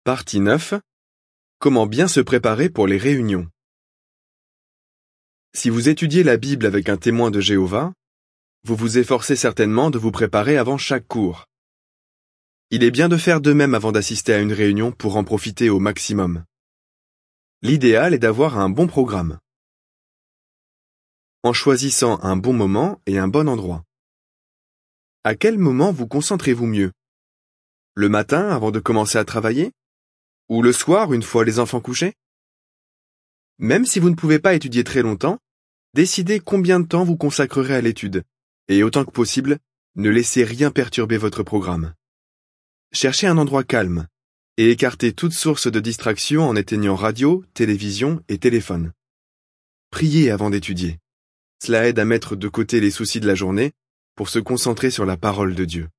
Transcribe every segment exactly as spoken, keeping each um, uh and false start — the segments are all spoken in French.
Partie neuf. Comment bien se préparer pour les réunions. Si vous étudiez la Bible avec un témoin de Jéhovah, vous vous efforcez certainement de vous préparer avant chaque cours. Il est bien de faire de même avant d'assister à une réunion pour en profiter au maximum. L'idéal est d'avoir un bon programme, en choisissant un bon moment et un bon endroit. À quel moment vous concentrez-vous mieux? Le matin avant de commencer à travailler? Ou le soir une fois les enfants couchés? Même si vous ne pouvez pas étudier très longtemps, décidez combien de temps vous consacrerez à l'étude, et autant que possible, ne laissez rien perturber votre programme. Cherchez un endroit calme, et écartez toute source de distraction en éteignant radio, télévision et téléphone. Priez avant d'étudier. Cela aide à mettre de côté les soucis de la journée pour se concentrer sur la parole de Dieu.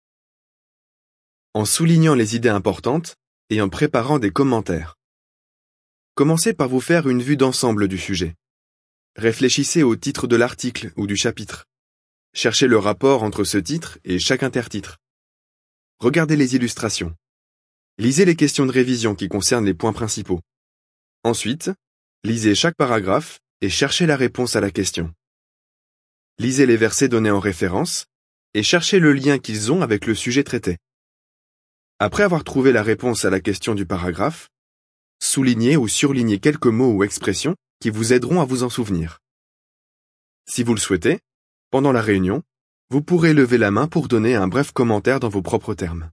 En soulignant les idées importantes et en préparant des commentaires. Commencez par vous faire une vue d'ensemble du sujet. Réfléchissez au titre de l'article ou du chapitre. Cherchez le rapport entre ce titre et chaque intertitre. Regardez les illustrations. Lisez les questions de révision qui concernent les points principaux. Ensuite, lisez chaque paragraphe et cherchez la réponse à la question. Lisez les versets donnés en référence et cherchez le lien qu'ils ont avec le sujet traité. Après avoir trouvé la réponse à la question du paragraphe, soulignez ou surlignez quelques mots ou expressions qui vous aideront à vous en souvenir. Si vous le souhaitez, pendant la réunion, vous pourrez lever la main pour donner un bref commentaire dans vos propres termes.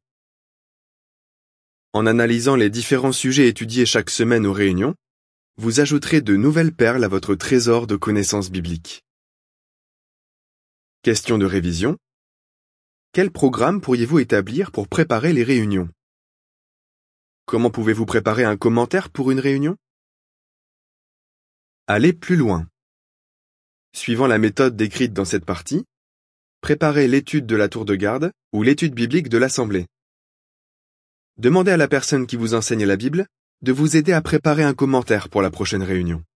En analysant les différents sujets étudiés chaque semaine aux réunions, vous ajouterez de nouvelles perles à votre trésor de connaissances bibliques. Question de révision. Quel programme pourriez-vous établir pour préparer les réunions? Comment pouvez-vous préparer un commentaire pour une réunion? Allez plus loin. Suivant la méthode décrite dans cette partie, préparez l'étude de la tour de garde ou l'étude biblique de l'assemblée. Demandez à la personne qui vous enseigne la Bible de vous aider à préparer un commentaire pour la prochaine réunion.